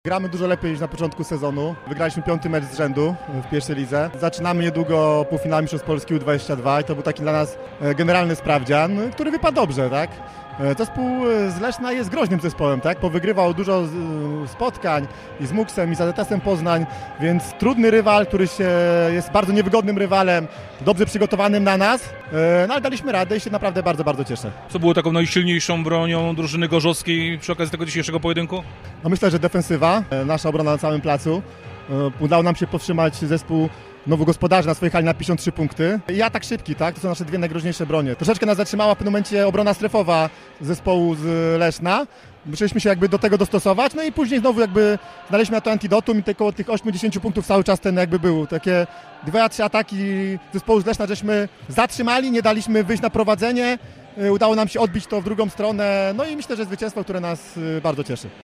Gramy dużo lepiej niż na początku sezonu. Wygraliśmy 5. mecz z rzędu w pierwszej lidze. Zaczynamy niedługo półfinał Mistrzostw Polski U22 i to był taki dla nas generalny sprawdzian, który wypadł dobrze, tak? Zespół z Leszna jest groźnym zespołem, tak? Powygrywał dużo spotkań i z Muksem, i z AZS-em Poznań, więc trudny rywal, który jest bardzo niewygodnym rywalem, dobrze przygotowanym na nas, no ale daliśmy radę i się naprawdę bardzo, bardzo cieszę. Co było taką najsilniejszą bronią drużyny gorzowskiej przy okazji tego dzisiejszego pojedynku? No myślę, że defensywa, nasza obrona na całym placu. Udało nam się powstrzymać zespół nowogospodarzy na swojej hali na 53 punkty. I atak szybki, tak? To są nasze dwie najgroźniejsze bronie. Troszeczkę nas zatrzymała w pewnym momencie obrona strefowa zespołu z Leszna. Musieliśmy się jakby do tego dostosować, no i później znowu jakby znaleźliśmy na to antidotum i około tych 8-10 punktów cały czas ten jakby był. Takie 2-3 ataki zespołu z Leszna żeśmy zatrzymali, nie daliśmy wyjść na prowadzenie. Udało nam się odbić to w drugą stronę, no i myślę, że zwycięstwo, które nas bardzo cieszy.